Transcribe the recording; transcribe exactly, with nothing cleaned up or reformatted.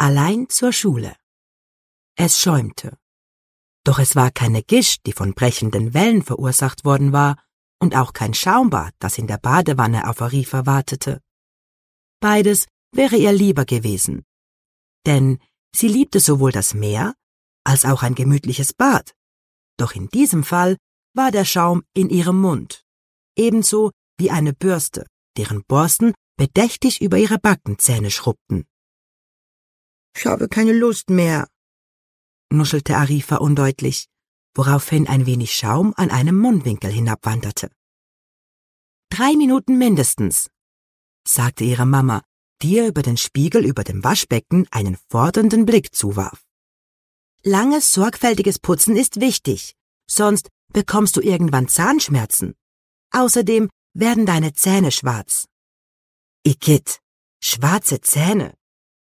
allein zur Schule. Es schäumte. Doch es war keine Gischt, die von brechenden Wellen verursacht worden war, und auch kein Schaumbad, das in der Badewanne auf Arifa wartete. Beides wäre ihr lieber gewesen, denn sie liebte sowohl das Meer als auch ein gemütliches Bad. Doch in diesem Fall war der Schaum in ihrem Mund, ebenso wie eine Bürste, deren Borsten bedächtig über ihre Backenzähne schrubbten. »Ich habe keine Lust mehr«, nuschelte Arifa undeutlich, woraufhin ein wenig Schaum an einem Mundwinkel hinabwanderte. »Drei Minuten mindestens«, sagte ihre Mama, die ihr über den Spiegel über dem Waschbecken einen fordernden Blick zuwarf. »Langes, sorgfältiges Putzen ist wichtig, sonst bekommst du irgendwann Zahnschmerzen. Außerdem werden deine Zähne schwarz.« »Igitt, schwarze Zähne«,